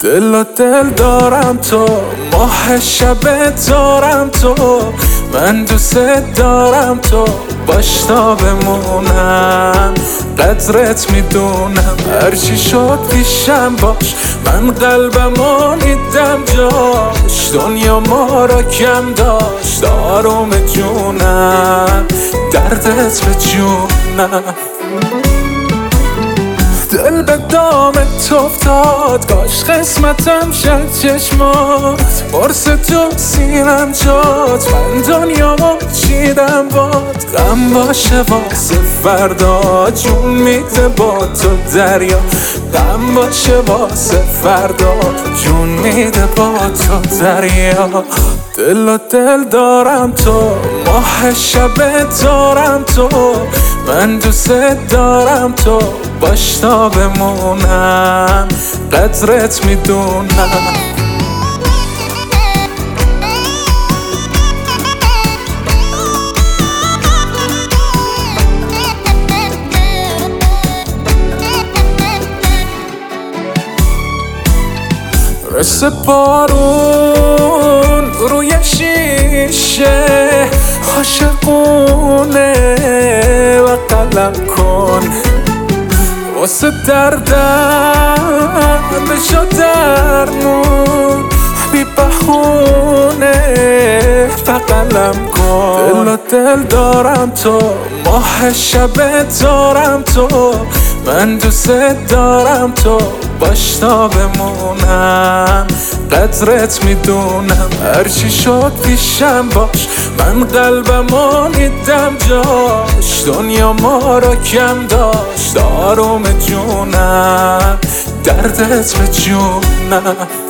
دل دارم تو، ماه شب دارم تو، من دوست دارم تو، باش تا بمونم. قدرت میدونم هرچی شد پیشم باش، من قلبمو نیدم جاش، دنیا ما را کم داشت آروم جونم، دردت به جونم. دل به دامت افتاد، کاش قسمتم شد چشمات، برس تو سینم جات، من دنیامو چیدم باد. غم باشه واسه فردا، جون میده با تو دریا، غم باشه واسه فردا، جون میده با تو دریا. دل دارم تو، ماه شب دارم تو، من دوست دارم تو، باش تا بمونم. قدرت میدونم. رسه بارون روی شیشه، عاشقونه و قلم کن، واسه دردم بشو درمون، بی بهونه قلم کن. دل دارم تو، ماه شب دارم تو، من دوست دارم تو، باش تا بمونم. قدرت میدونم هرچی شد پیشم باش، من قلبمو نیدم جاش، دنیا ما را کم داشت آروم جونم، دردت به جونم.